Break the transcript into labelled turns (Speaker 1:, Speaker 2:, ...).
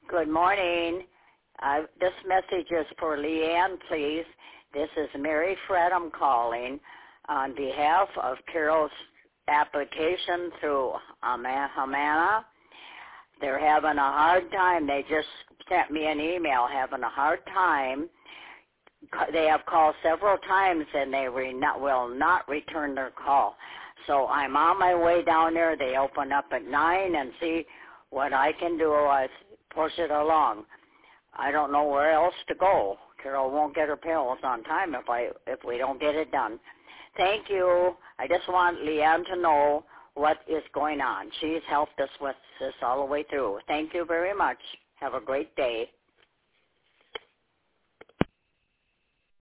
Speaker 1: Good morning. This message is for Leanne, please. This is Mary Fred. I'm calling on behalf of Carol's application through Humana. They're having a hard time. They just sent me an email having a hard time. They have called several times, and they will not return their call. So I'm on my way down there. They open up at 9 and see what I can do. I push it along. I don't know where else to go. Carol won't get her pills on time if we don't get it done. Thank you. I just want Leanne to know what is going on. She's helped us with this all the way through. Thank you very much. Have a great day.